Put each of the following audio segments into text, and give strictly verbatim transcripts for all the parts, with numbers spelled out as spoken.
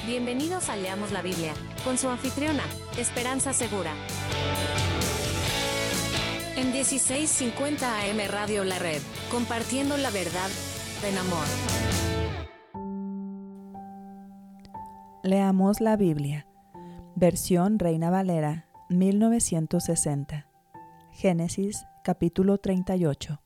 Bienvenidos a Leamos la Biblia, con su anfitriona, Esperanza Segura. En dieciséis cincuenta A M Radio La Red, compartiendo la verdad en amor. Leamos la Biblia, versión Reina Valera, mil novecientos sesenta. Génesis, capítulo treinta y ocho.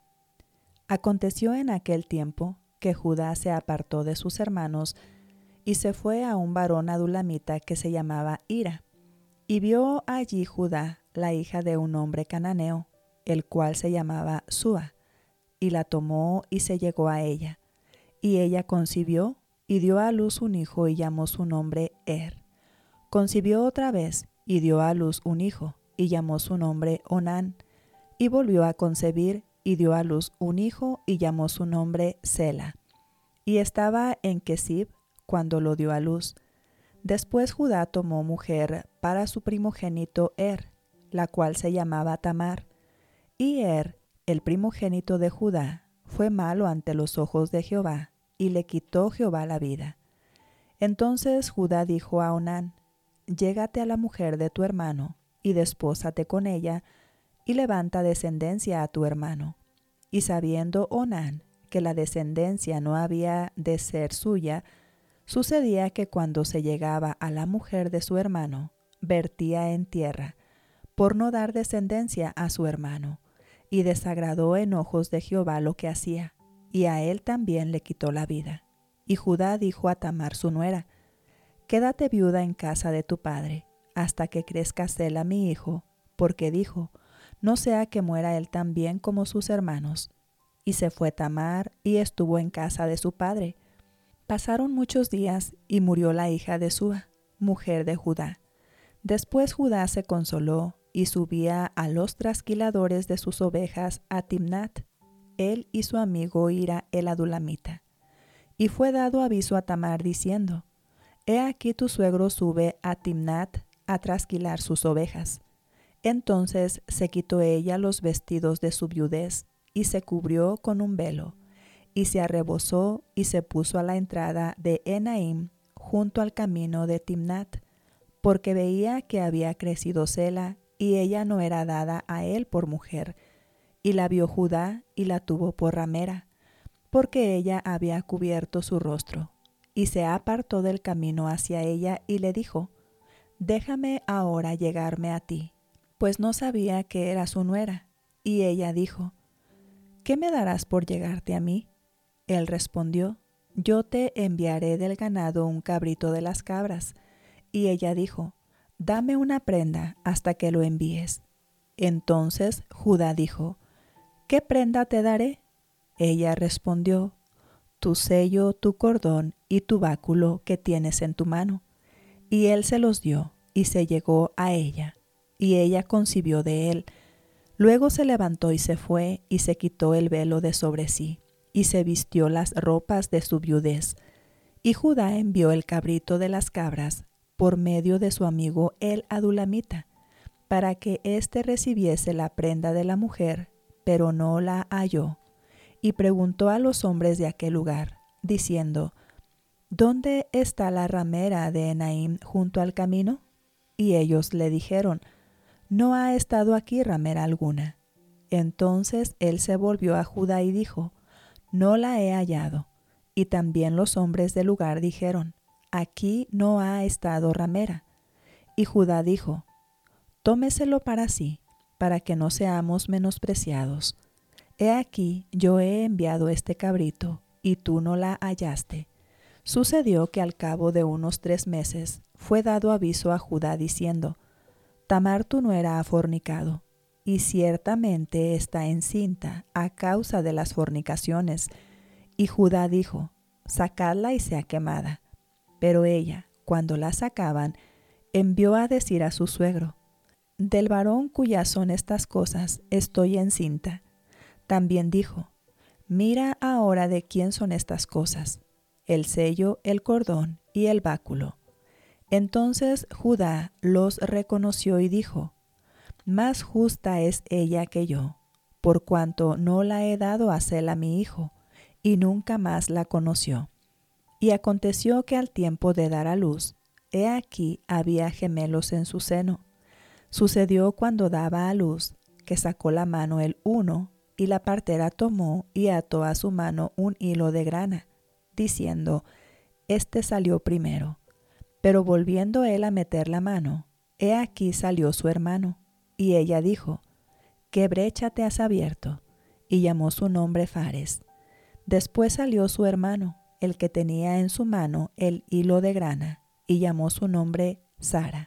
Aconteció en aquel tiempo que Judá se apartó de sus hermanos y se fue a un varón adulamita que se llamaba Hira. Y vio allí Judá la hija de un hombre cananeo, el cual se llamaba Súa, y la tomó y se llegó a ella. Y ella concibió y dio a luz un hijo y llamó su nombre Er. Concibió otra vez y dio a luz un hijo y llamó su nombre Onán. Y volvió a concebir y dio a luz un hijo y llamó su nombre Sela. Y estaba en Kesib cuando lo dio a luz. Después Judá tomó mujer para su primogénito Er, la cual se llamaba Tamar. Y Er, el primogénito de Judá, fue malo ante los ojos de Jehová, y le quitó Jehová la vida. Entonces Judá dijo a Onán: Llégate a la mujer de tu hermano, y despósate con ella, y levanta descendencia a tu hermano. Y sabiendo Onán que la descendencia no había de ser suya, sucedía que cuando se llegaba a la mujer de su hermano, vertía en tierra, por no dar descendencia a su hermano, y desagradó en ojos de Jehová lo que hacía, y a él también le quitó la vida. Y Judá dijo a Tamar su nuera: Quédate viuda en casa de tu padre, hasta que crezca Sela mi hijo, porque dijo: No sea que muera él también como sus hermanos. Y se fue Tamar y estuvo en casa de su padre. Pasaron muchos días y murió la hija de Súa, mujer de Judá. Después Judá se consoló y subía a los trasquiladores de sus ovejas a Timnat, él y su amigo Hira el adulamita. Y fue dado aviso a Tamar diciendo: He aquí tu suegro sube a Timnat a trasquilar sus ovejas. Entonces se quitó ella los vestidos de su viudez y se cubrió con un velo. Y se arrebozó y se puso a la entrada de Enaim, junto al camino de Timnat, porque veía que había crecido Sela, y ella no era dada a él por mujer. Y la vio Judá y la tuvo por ramera, porque ella había cubierto su rostro. Y se apartó del camino hacia ella y le dijo: Déjame ahora llegarme a ti, pues no sabía que era su nuera. Y ella dijo: ¿Qué me darás por llegarte a mí? Él respondió: Yo te enviaré del ganado un cabrito de las cabras. Y ella dijo: Dame una prenda hasta que lo envíes. Entonces Judá dijo: ¿Qué prenda te daré? Ella respondió: Tu sello, tu cordón y tu báculo que tienes en tu mano. Y él se los dio y se llegó a ella, y ella concibió de él. Luego se levantó y se fue y se quitó el velo de sobre sí, y se vistió las ropas de su viudez. Y Judá envió el cabrito de las cabras por medio de su amigo el adulamita, para que éste recibiese la prenda de la mujer, pero no la halló. Y preguntó a los hombres de aquel lugar, diciendo: ¿Dónde está la ramera de Enaim junto al camino? Y ellos le dijeron: No ha estado aquí ramera alguna. Entonces él se volvió a Judá y dijo: No la he hallado. Y también los hombres del lugar dijeron: Aquí no ha estado ramera. Y Judá dijo: Tómeselo para sí, para que no seamos menospreciados. He aquí yo he enviado este cabrito, y tú no la hallaste. Sucedió que al cabo de unos tres meses fue dado aviso a Judá diciendo: Tamar tu nuera ha fornicado, y ciertamente está encinta a causa de las fornicaciones. Y Judá dijo: Sacadla y sea quemada. Pero ella, cuando la sacaban, envió a decir a su suegro: Del varón cuyas son estas cosas estoy encinta. También dijo: Mira ahora de quién son estas cosas, el sello, el cordón y el báculo. Entonces Judá los reconoció y dijo: Más justa es ella que yo, por cuanto no la he dado a Sela mi hijo, y nunca más la conoció. Y aconteció que al tiempo de dar a luz, he aquí había gemelos en su seno. Sucedió cuando daba a luz, que sacó la mano el uno, y la partera tomó y ató a su mano un hilo de grana, diciendo, Este salió primero. Pero volviendo él a meter la mano, he aquí salió su hermano. Y ella dijo, ¿Qué brecha te has abierto? Y llamó su nombre Fares. Después salió su hermano, el que tenía en su mano el hilo de grana, y llamó su nombre Zara.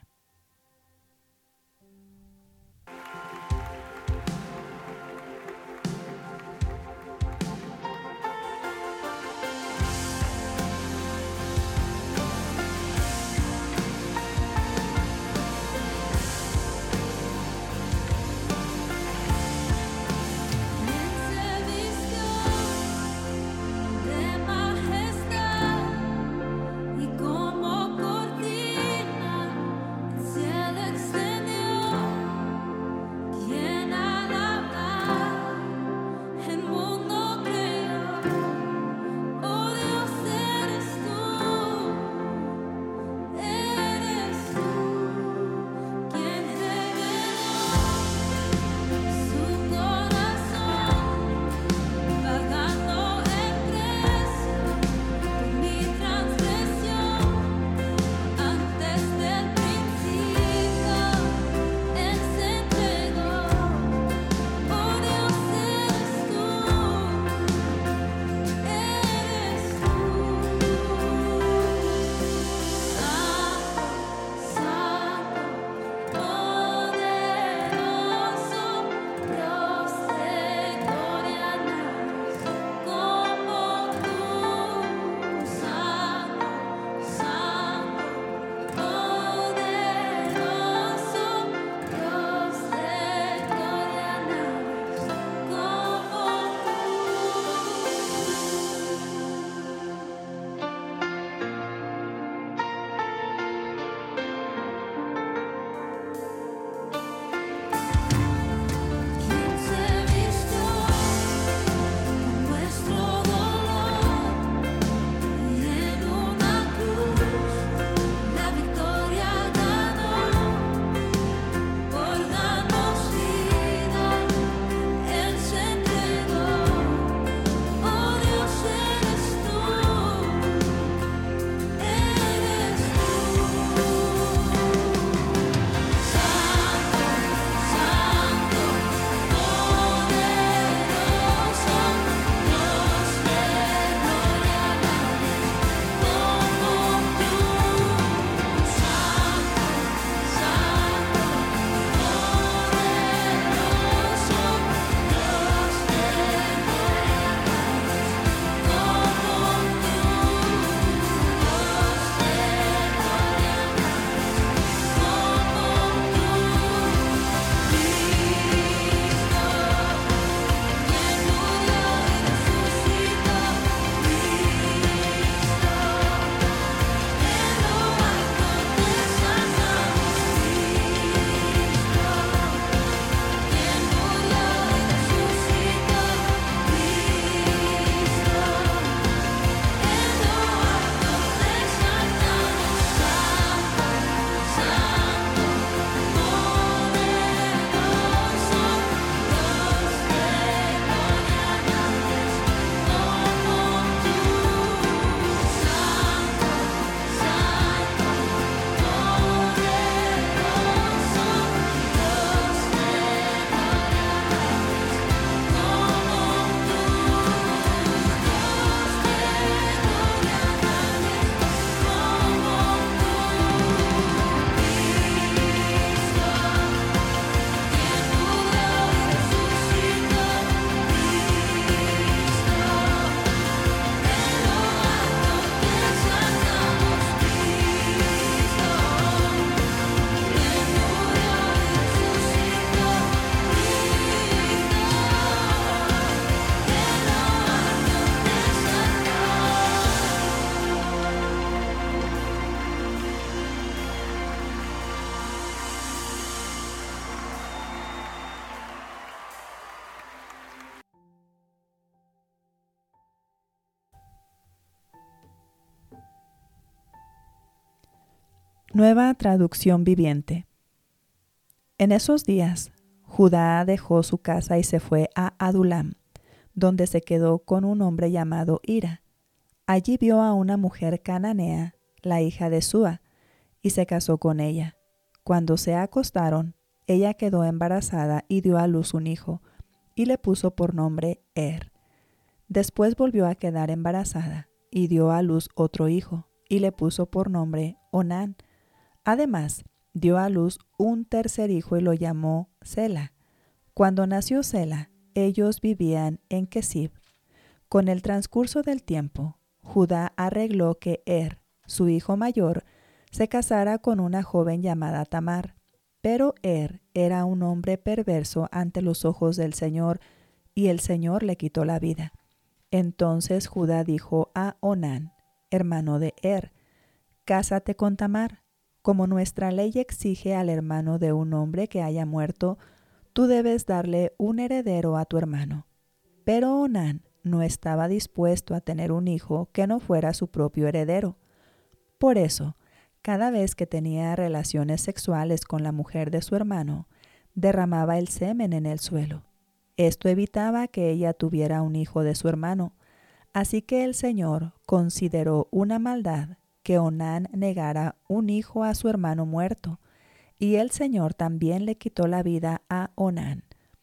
Nueva traducción viviente. En esos días, Judá dejó su casa y se fue a Adulam, donde se quedó con un hombre llamado Hira. Allí vio a una mujer cananea, la hija de Súa, y se casó con ella. Cuando se acostaron, ella quedó embarazada y dio a luz un hijo, y le puso por nombre Er. Después volvió a quedar embarazada, y dio a luz otro hijo, y le puso por nombre Onán. Además, dio a luz un tercer hijo y lo llamó Sela. Cuando nació Sela, ellos vivían en Kesib. Con el transcurso del tiempo, Judá arregló que Er, su hijo mayor, se casara con una joven llamada Tamar. Pero Er era un hombre perverso ante los ojos del Señor, y el Señor le quitó la vida. Entonces Judá dijo a Onán, hermano de Er, «Cásate con Tamar. Como nuestra ley exige al hermano de un hombre que haya muerto, tú debes darle un heredero a tu hermano». Pero Onán no estaba dispuesto a tener un hijo que no fuera su propio heredero. Por eso, cada vez que tenía relaciones sexuales con la mujer de su hermano, derramaba el semen en el suelo. Esto evitaba que ella tuviera un hijo de su hermano. Así que el Señor consideró una maldad que Onán negara un hijo a su hermano muerto, y el Señor también le quitó la vida a Onán.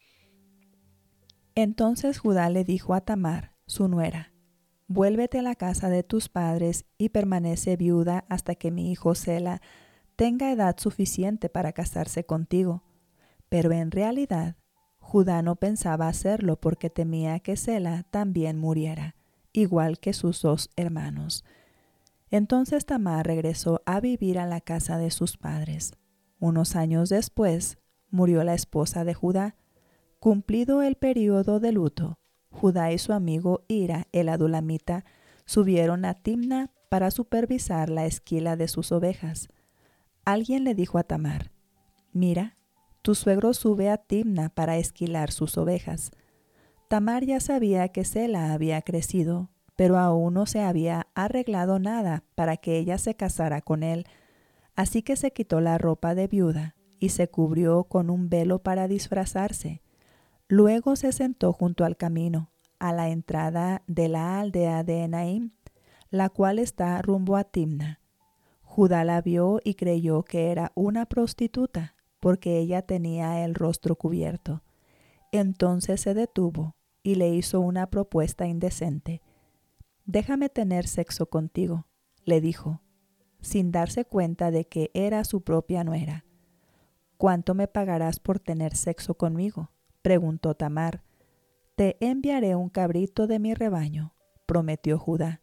Entonces Judá le dijo a Tamar, su nuera, «Vuélvete a la casa de tus padres y permanece viuda hasta que mi hijo Sela tenga edad suficiente para casarse contigo». Pero en realidad, Judá no pensaba hacerlo porque temía que Sela también muriera, igual que sus dos hermanos. Entonces Tamar regresó a vivir a la casa de sus padres. Unos años después, murió la esposa de Judá. Cumplido el período de luto, Judá y su amigo Hira, el adulamita, subieron a Timna para supervisar la esquila de sus ovejas. Alguien le dijo a Tamar, «Mira, tu suegro sube a Timna para esquilar sus ovejas». Tamar ya sabía que Sela había crecido, pero aún no se había arreglado nada para que ella se casara con él. Así que se quitó la ropa de viuda y se cubrió con un velo para disfrazarse. Luego se sentó junto al camino, a la entrada de la aldea de Enaim, la cual está rumbo a Timna. Judá la vio y creyó que era una prostituta, porque ella tenía el rostro cubierto. Entonces se detuvo y le hizo una propuesta indecente. «Déjame tener sexo contigo», le dijo, sin darse cuenta de que era su propia nuera. «¿Cuánto me pagarás por tener sexo conmigo?», preguntó Tamar. «Te enviaré un cabrito de mi rebaño», prometió Judá.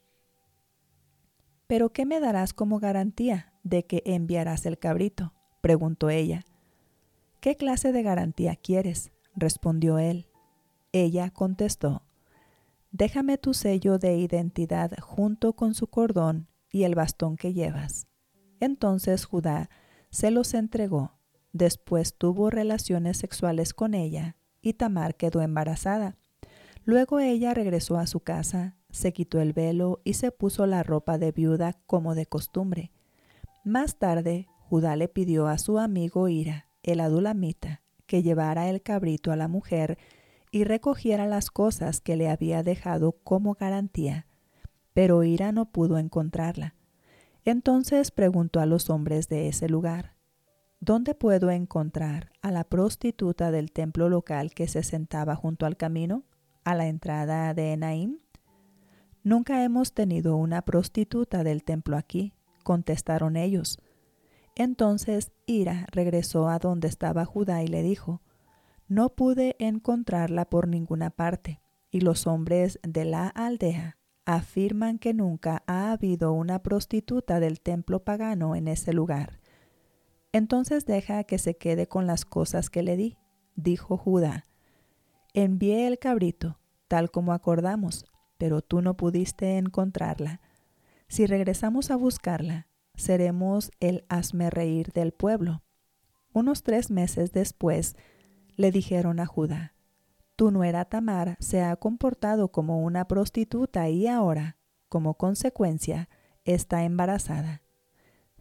«¿Pero qué me darás como garantía de que enviarás el cabrito?», preguntó ella. «¿Qué clase de garantía quieres?», respondió él. Ella contestó, «Déjame tu sello de identidad junto con su cordón y el bastón que llevas». Entonces Judá se los entregó. Después tuvo relaciones sexuales con ella y Tamar quedó embarazada. Luego ella regresó a su casa, se quitó el velo y se puso la ropa de viuda como de costumbre. Más tarde, Judá le pidió a su amigo Hira, el adulamita, que llevara el cabrito a la mujer y recogiera las cosas que le había dejado como garantía. Pero Hira no pudo encontrarla. Entonces preguntó a los hombres de ese lugar, «¿Dónde puedo encontrar a la prostituta del templo local que se sentaba junto al camino, a la entrada de Enaim?» «Nunca hemos tenido una prostituta del templo aquí», contestaron ellos. Entonces Hira regresó a donde estaba Judá y le dijo, «No pude encontrarla por ninguna parte, y los hombres de la aldea afirman que nunca ha habido una prostituta del templo pagano en ese lugar». «Entonces deja que se quede con las cosas que le di», dijo Judá. «Envié el cabrito, tal como acordamos, pero tú no pudiste encontrarla. Si regresamos a buscarla, seremos el hazmerreír del pueblo». Unos tres meses después, le dijeron a Judá, «Tu nuera Tamar se ha comportado como una prostituta y ahora, como consecuencia, está embarazada».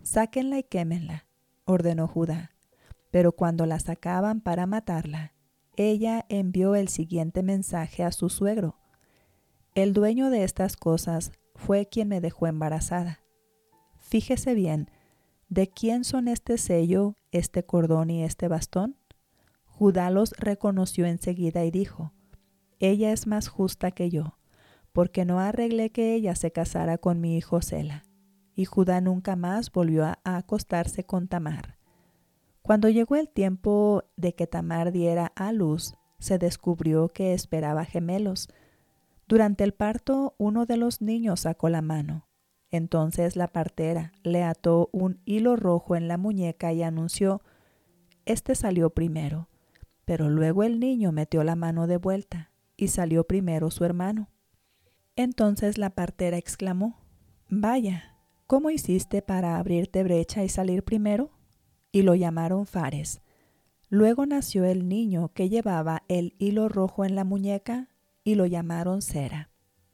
Sáquenla y quémenla, ordenó Judá. Pero cuando la sacaban para matarla, ella envió el siguiente mensaje a su suegro: el dueño de estas cosas fue quien me dejó embarazada. Fíjese bien, ¿de quién son este sello, este cordón y este bastón? Judá los reconoció enseguida y dijo: ella es más justa que yo, porque no arreglé que ella se casara con mi hijo Sela. Y Judá nunca más volvió a, a acostarse con Tamar. Cuando llegó el tiempo de que Tamar diera a luz, se descubrió que esperaba gemelos. Durante el parto, uno de los niños sacó la mano. Entonces la partera le ató un hilo rojo en la muñeca y anunció: este salió primero. Pero luego el niño metió la mano de vuelta y salió primero su hermano. Entonces la partera exclamó: vaya, ¿cómo hiciste para abrirte brecha y salir primero? Y lo llamaron Fares. Luego nació el niño que llevaba el hilo rojo en la muñeca y lo llamaron Sera.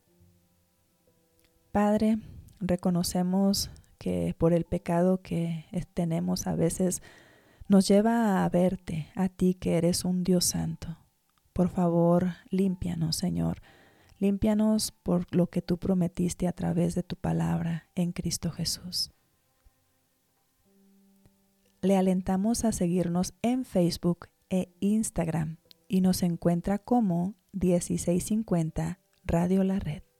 Padre, reconocemos que por el pecado que tenemos a veces nos lleva a verte, a ti que eres un Dios santo. Por favor, límpianos, Señor. Límpianos por lo que tú prometiste a través de tu palabra en Cristo Jesús. Le alentamos a seguirnos en Facebook e Instagram y nos encuentra como dieciséis cincuenta Radio La Red.